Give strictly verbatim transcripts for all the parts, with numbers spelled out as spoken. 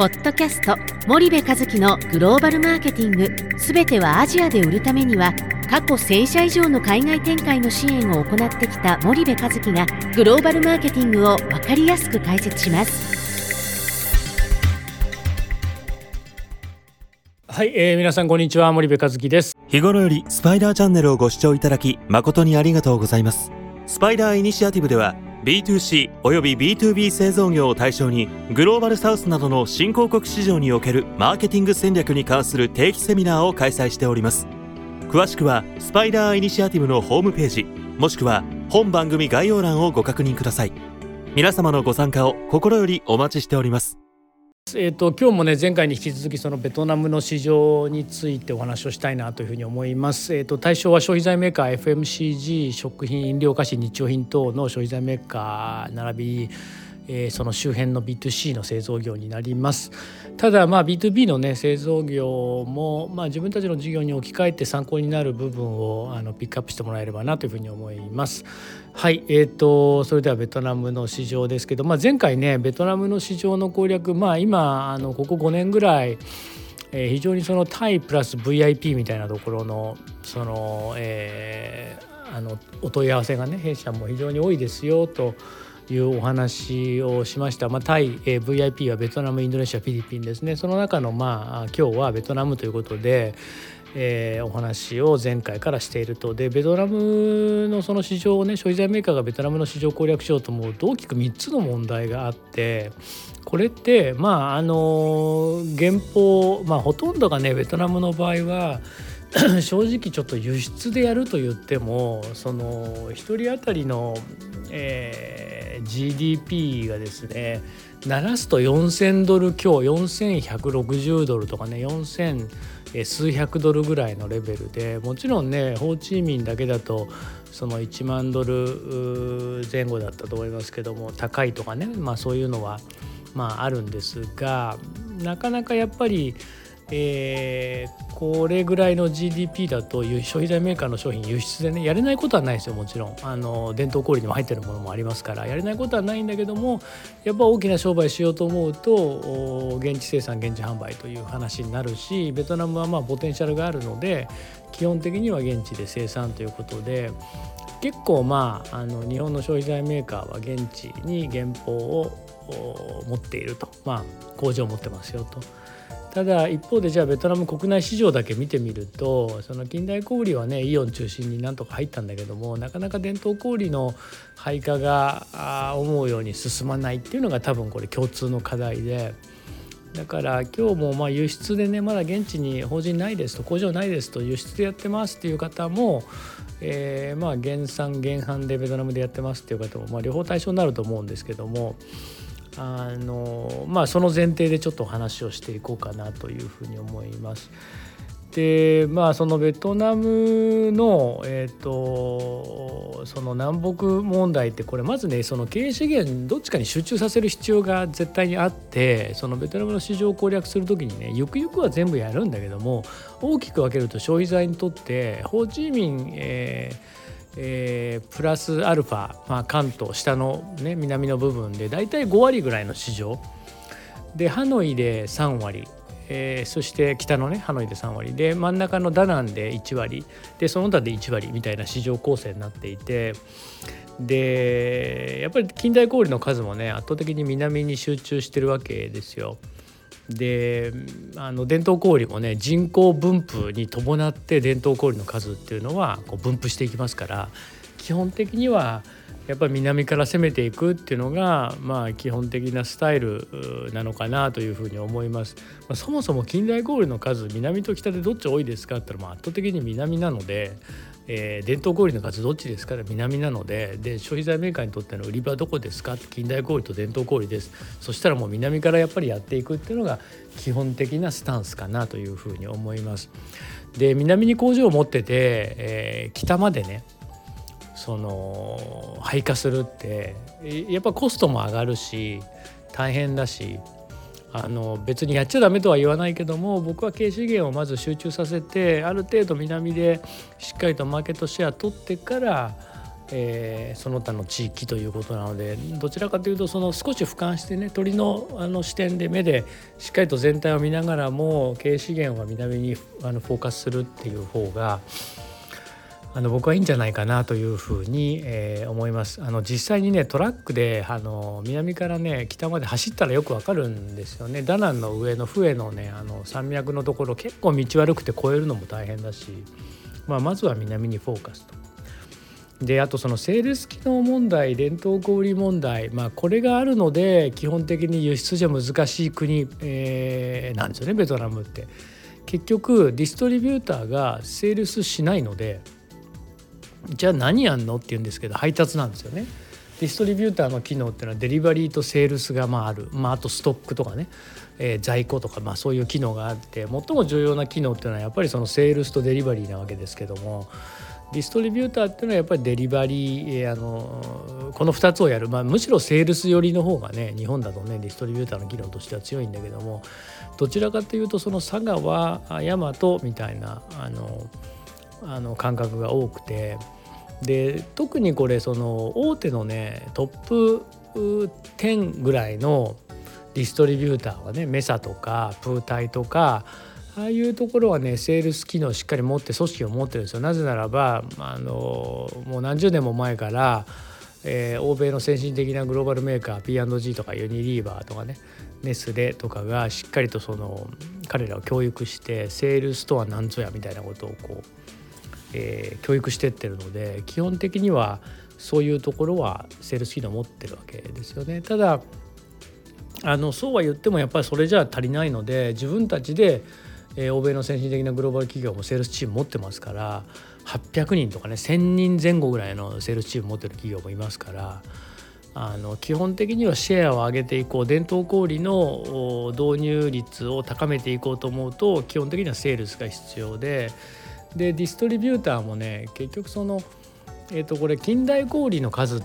ポッドキャスト森部一樹のグローバルマーケティング、すべてはアジアで売るためには、過去せん社以上の海外展開の支援を行ってきた森部一樹がグローバルマーケティングを分かりやすく解説します。 はい、えー、皆さんこんにちは、森部一樹です。 日頃よりスパイダーチャンネルをご視聴いただき誠にありがとうございます。スパイダーイニシアティブでは ビーツーシー および ビーツービー 製造業を対象にグローバルサウスなどの新興国市場におけるマーケティング戦略に関する定期セミナーを開催しております。詳しくはスパイダーイニシアティブのホームページ、もしくは本番組概要欄をご確認ください。皆様のご参加を心よりお待ちしております。 えー、と今日もね、前回に引き続きそのベトナムの市場についてお話をしたいなというふうに思います。えー、と対象は消費財メーカー エフエムシージー、食品、飲料、菓子、日用品等の消費財メーカー並び、えー、その周辺の ビーツーシー の製造業になります。ただまあ ビーツービー のね製造業も、まあ、自分たちの事業に置き換えて参考になる部分をあのピックアップしてもらえればなというふうに思います。はい、えー、とそれではベトナムの市場ですけど、まあ、前回ねベトナムの市場の攻略、まあ、今あのここごねんぐらい、えー、非常にそのタイプラス ブイアイピー みたいなところのその、えー、あのお問い合わせがね弊社も非常に多いですよというお話をしました。まあ、タイ、えー、ブイアイピー はベトナム、インドネシア、フィリピンですね。その中のまあ今日はベトナムということで、えー、お話を前回からしていると。でベトナムのその市場をね、消費財メーカーがベトナムの市場を攻略しようと思うと大きくみっつの問題があって、これってまああの原稿、まあほとんどがねベトナムの場合は正直ちょっと輸出でやると言ってもそのひとり当たりの、えー、ジーディーピー がですね、ならすとよんせんドル強、よんせんひゃくろくじゅうドルとかね、よんせん数百ドルぐらいのレベルで、もちろんねホーチミンだけだとそのいちまんドル前後だったと思いますけども、高いとかね、まあそういうのはまああるんですが、なかなかやっぱりえー、これぐらいの ジーディーピー だと消費財メーカーの商品輸出でねやれないことはないですよ。もちろんあの伝統小売にも入ってるものもありますからやれないことはないんだけども、やっぱ大きな商売しようと思うと現地生産現地販売という話になるし、ベトナムはまあポテンシャルがあるので基本的には現地で生産ということで、結構まああの日本の消費財メーカーは現地に原稿を持っていると、まあ工場を持ってますよと。ただ一方でじゃあベトナム国内市場だけ見てみると、その近代小売はねイオン中心になんとか入ったんだけども、なかなか伝統小売の配下が思うように進まないっていうのが多分これ共通の課題で、だから今日もまあ輸出でねまだ現地に法人ないですと、工場ないですと、輸出でやってますっていう方も、えー、まあ原産原販でベトナムでやってますっていう方もまあ両方対象になると思うんですけども、あのまあその前提でちょっとお話をしていこうかなというふうに思います。でまあそのベトナムのえっとその南北問題って、これまずねその経営資源どっちかに集中させる必要が絶対にあって、そのベトナムの市場を攻略するときにねゆくゆくは全部やるんだけども、大きく分けると消費財にとってホーチミン、えーえー、プラスアルファ、まあ、関東下の、ね、南の部分でだいたいごわりぐらいの市場で、ハノイでさんわり、えー、そして北のねハノイでさんわりで、真ん中のダナンでいちわりで、その他でいちわりみたいな市場構成になっていて、でやっぱり近代小売の数もね圧倒的に南に集中してるわけですよ。であの伝統小売もね人口分布に伴って伝統小売の数っていうのはこう分布していきますから、基本的にはやっぱり南から攻めていくっていうのがまあ基本的なスタイルなのかなというふうに思います。まあ、そもそも近代小売の数南と北でどっち多いですかって言ったら、まあ圧倒的に南なので、えー、伝統小売の数どっちですか？南なので、で消費財メーカーにとっての売り場はどこですか？近代小売と伝統小売です。そしたらもう南からやっぱりやっていくっていうのが基本的なスタンスかなというふうに思います。で南に工場を持ってて、えー、北までねその配下するってやっぱコストも上がるし大変だし、あの別にやっちゃダメとは言わないけども、僕は経営資源をまず集中させてある程度南でしっかりとマーケットシェア取ってから、 えー、その他の地域ということなので、どちらかというとその少し俯瞰してね、鳥のあの視点で目でしっかりと全体を見ながらも経営資源は南にあのフォーカスするっていう方があの僕はいいんじゃないかなというふうに、えー、思います。あの実際にねトラックであの南からね北まで走ったらよくわかるんですよね。ダナンの上のフエのねあの山脈のところ結構道悪くて越えるのも大変だし、まあ、まずは南にフォーカスと。であとそのセールス機能問題、伝統小売問題、まあ、これがあるので基本的に輸出じゃ難しい国、えー、なんですよねベトナムって。結局ディストリビューターがセールスしないので、じゃあ何やんのって言うんですけど、配達なんですよね。ディストリビューターの機能っていうのはデリバリーとセールスがまあある、まあ、あとストックとかね、えー、在庫とか、まあ、そういう機能があって、最も重要な機能っていうのはやっぱりそのセールスとデリバリーなわけですけども、ディストリビューターっていうのはやっぱりデリバリー、えー、あのこのふたつをやる、まあ、むしろセールス寄りの方がね日本だとねディストリビューターの機能としては強いんだけども、どちらかというとその佐川大和みたいなあのあの感覚が多くて、で特にこれその大手のねトップじゅうぐらいのディストリビューターはね、メサとかプータイとかああいうところはねセールス機能をしっかり持って組織を持ってるんですよ。なぜならばあのもう何十年も前から、えー、欧米の先進的なグローバルメーカー ピーアンドジー とかユニリーバーとかねネスレとかがしっかりとその彼らを教育してセールスとは何ぞやみたいなことをこうえー、教育してってるので、基本的にはそういうところはセールス機能を持ってるわけですよね。ただあのそうは言ってもやっぱりそれじゃ足りないので、自分たちで、えー、欧米の先進的なグローバル企業もセールスチーム持ってますから、はっぴゃくにんとかねせんにんぜん後ぐらいのセールスチーム持ってる企業もいますから、あの基本的にはシェアを上げていこう、伝統小売の導入率を高めていこうと思うと基本的にはセールスが必要で、でディストリビューターもね結局その、えー、とこれ近代小売の数って、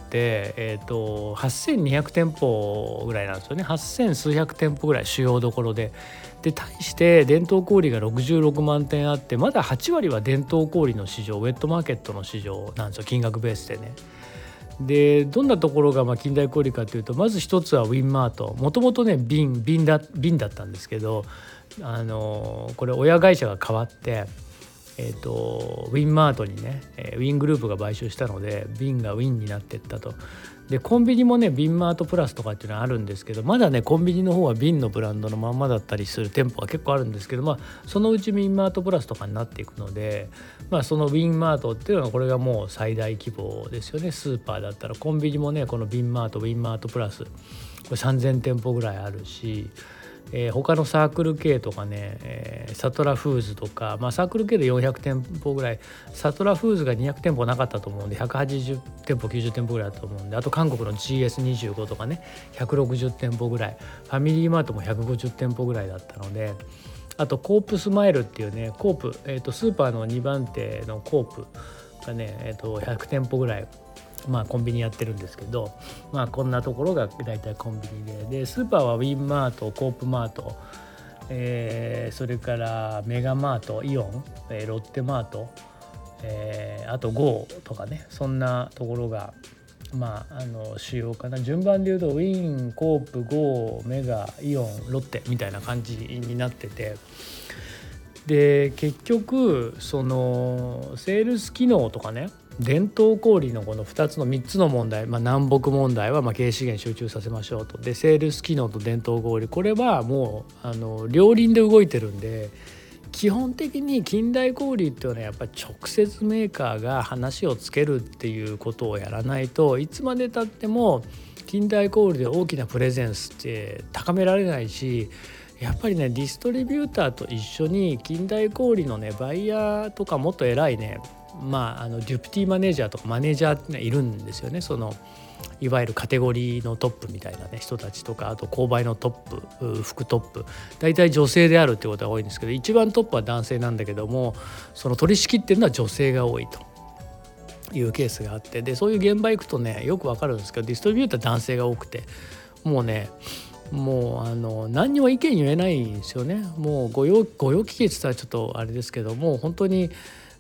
えー、とはっせんにひゃく店舗ぐらいなんですよね。はっせん数百店舗ぐらい主要どころで、で対して伝統小売がろくじゅうろくまん店あって、まだはち割は伝統小売の市場、ウェットマーケットの市場なんですよ、金額ベースでね。でどんなところがまあ近代小売かというと、まず一つはウィンマート。もともとね瓶瓶だ瓶だったんですけど、あのこれ親会社が変わって、えー、とウィンマートにねウィングループが買収したので瓶がウィンになっていったと。でコンビニもねビンマートプラスとかっていうのはあるんですけど、まだねコンビニの方は瓶のブランドのまんまだったりする店舗が結構あるんですけど、まあそのうちビンマートプラスとかになっていくので、まあそのウィンマートっていうのはこれがもう最大規模ですよね。スーパーだったらコンビニもねこのビンマートウィンマートプラスこれさんぜん店舗ぐらいあるし、えー、他のサークル系とかね、えー、サトラフーズとか、まあ、サークル系でよんひゃく店舗ぐらい、サトラフーズがにひゃく店舗なかったと思うんでひゃくはちじゅう店舗きゅうじゅう店舗ぐらいだと思うんで、あと韓国の ジーエスにじゅうご とかねひゃくろくじゅう店舗ぐらい、ファミリーマートもひゃくごじゅう店舗ぐらいだったので、あとコープスマイルっていうねコープ、えー、とスーパーのにばん手のコープがね、えー、とひゃく店舗ぐらいまあコンビニやってるんですけど、まあこんなところが大体コンビニで、でスーパーはウィンマート、コープマート、えー、それからメガマート、イオン、えー、ロッテマート、えー、あと ゴー とかね、そんなところがまああの主要かな。順番でいうとウィン、コープ、ゴー、メガ、イオン、ロッテみたいな感じになってて、で結局そのセールス機能とかね、伝統小売のこのふたつのみっつの問題、まあ、南北問題はまあ経営資源集中させましょうと、でセールス機能と伝統小売、これはもうあの両輪で動いてるんで、基本的に近代小売っていうのはやっぱり直接メーカーが話をつけるっていうことをやらないと、いつまでたっても近代小売で大きなプレゼンスって高められないし、やっぱりねディストリビューターと一緒に近代小売のねバイヤーとかもっと偉いね、まあ、あのデュプティマネージャーとかマネージャーっているんですよね。そのいわゆるカテゴリーのトップみたいな、ね、人たちとか、あと購買のトップ、副トップ、大体女性であるってことが多いんですけど、一番トップは男性なんだけども、その取り仕切ってるのは女性が多いというケースがあって、でそういう現場行くとねよくわかるんですけど、ディストリビューター男性が多くて、もうねもうあの何にも意見言えないんですよね。もう御用御用聞きって言ったらちょっとあれですけども、本当に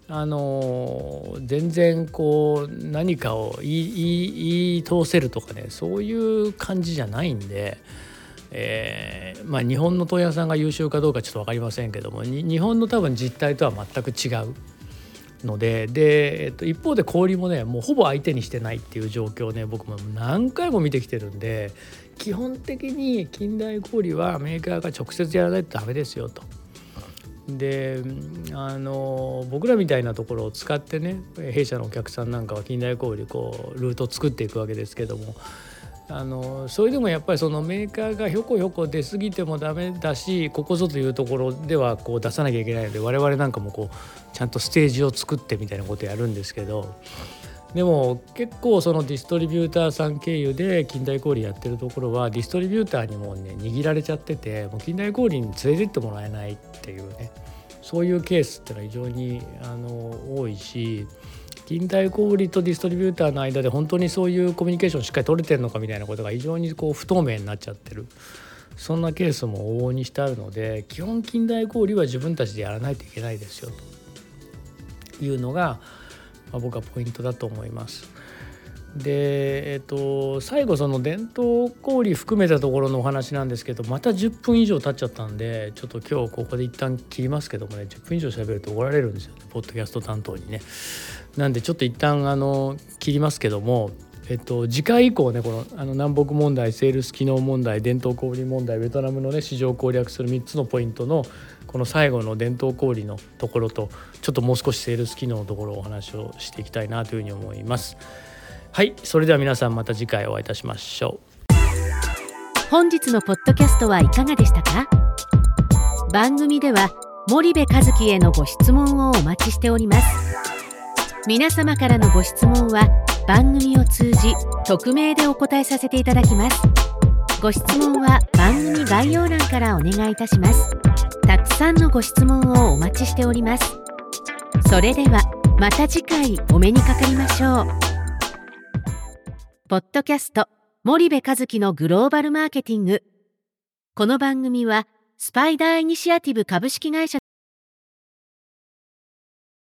あの全然こう何かを言い、言い、言い通せるとかね、そういう感じじゃないんで、えーまあ、日本の問屋さんが優秀かどうかちょっと分かりませんけども、日本の多分実態とは全く違うので、で、えっと、一方で小売もねもうほぼ相手にしてないっていう状況をね僕も何回も見てきてるんで、基本的に近代小売はメーカーが直接やらないとダメですよと。であの僕らみたいなところを使ってね、弊社のお客さんなんかは近代小売こうルートを作っていくわけですけども、あのそれでもやっぱりそのメーカーがひょこひょこ出過ぎてもダメだし、ここぞというところではこう出さなきゃいけないので、我々なんかもこうちゃんとステージを作ってみたいなことやるんですけど、でも結構そのディストリビューターさん経由で近代小売やってるところはディストリビューターにもね握られちゃってて、もう近代小売に連れてってもらえないっていうね、そういうケースってのは非常にあの多いし、近代小売とディストリビューターの間で本当にそういうコミュニケーションしっかり取れてるのかみたいなことが非常にこう不透明になっちゃってる、そんなケースも往々にしてあるので、基本近代小売は自分たちでやらないといけないですよというのが、まあ、僕はポイントだと思います。で、えっと、最後その伝統小売含めたところのお話なんですけど、またじゅっぷん以上経っちゃったんで、ちょっと今日ここで一旦切りますけどもね、じゅっぷん以上喋ると怒られるんですよね、ポッドキャスト担当にね。なんでちょっと一旦あの切りますけども、えっと、次回以降ね、このあの南北問題、セールス機能問題、伝統小売問題、ベトナムのね市場を攻略するみっつのポイントのこの最後の伝統小売のところと、ちょっともう少しセールス機能のところをお話をしていきたいなというふうに思います。はい、それでは皆さんまた次回お会いいたしましょう。本日のポッドキャストはいかがでしたか？番組では森部一樹へのご質問をお待ちしております。皆様からのご質問は番組を通じ匿名でお答えさせていただきます。ご質問は番組概要欄からお願いいたします。たくさんのご質問をお待ちしております。それではまた次回お目にかかりましょう。ポッドキャスト森部一樹のグローバルマーケティング。この番組はスパイダーイニシアティブ株式会社